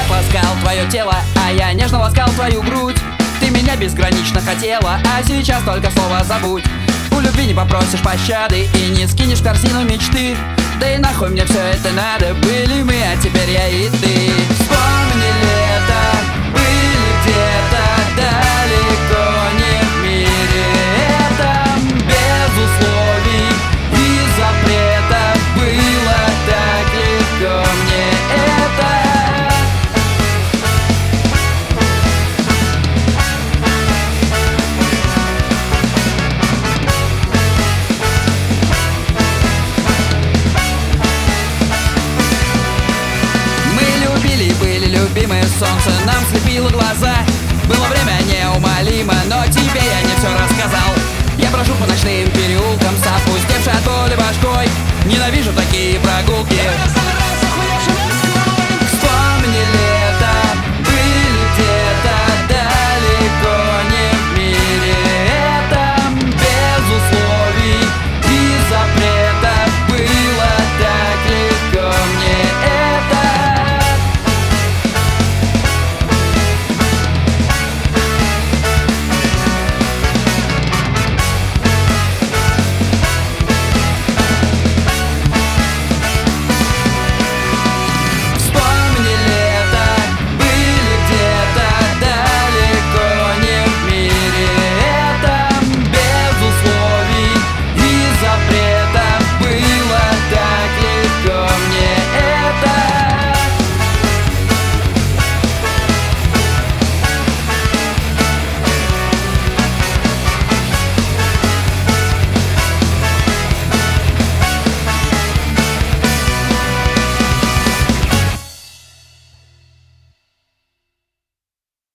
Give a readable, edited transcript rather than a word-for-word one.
так ласкал твое тело, а я нежно ласкал твою грудь. Ты меня безгранично хотела, а сейчас только слово забудь. У любви не попросишь пощады и не скинешь в корзину мечты. Да и нахуй мне все это надо, были мы, а теперь я и ты. Вспомни лето, были где-то далеко не в мире этом. Без условий и запретов было так легко мне это. Были любимы, солнце нам слепило глаза. Было время неумолимо, но тебе я не все рассказал. Я брожу по ночным переулкам с опустевшей от боли башкой. Ненавижу такие прогулки.